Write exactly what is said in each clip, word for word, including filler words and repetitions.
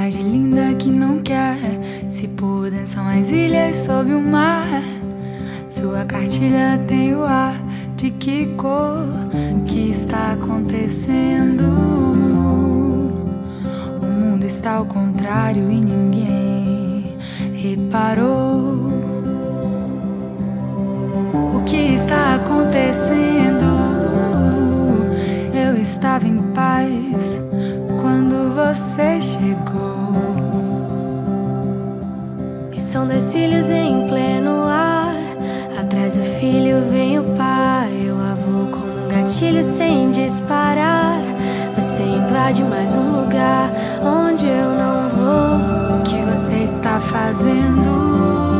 cidade linda que não quer se pudem, são as ilhas sob o mar. Sua cartilha tem o ar de que cor? O que está acontecendo? O mundo está ao contrário e ninguém reparou. O que está acontecendo? Eu estava em paz quando você chegou. E são dois cílios em pleno ar. Atrás do filho vem o pai, o avô com um gatilho sem disparar. Você invade mais um lugar onde eu não vou. O que você está fazendo?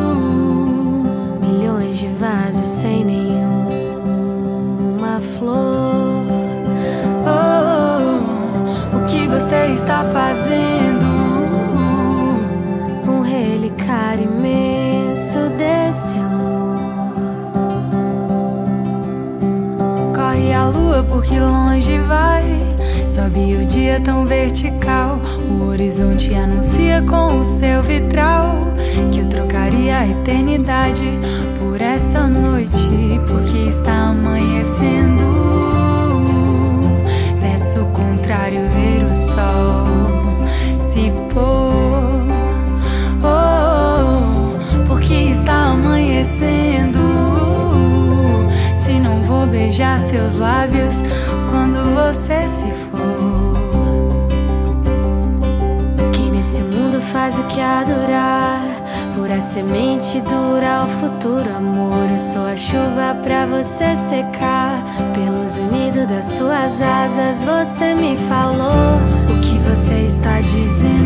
Milhões de vasos sem nenhuma flor. Oh, o que você está fazendo? Um relicário imenso desse amor. Corre a lua porque longe vai. Sobe o dia tão vertical. O horizonte anuncia com o seu vitral que eu trocaria a eternidade por essa noite, porque está amanhecendo. Peço o contrário, ver o sol se pôr. Oh, porque está amanhecendo. Se não vou beijar seus lábios quando você se for. Quem nesse mundo faz o que adorar, pura semente dura o futuro amor. Eu sou a chuva pra você secar. Pelos unidos das suas asas você me falou. O que você está dizendo?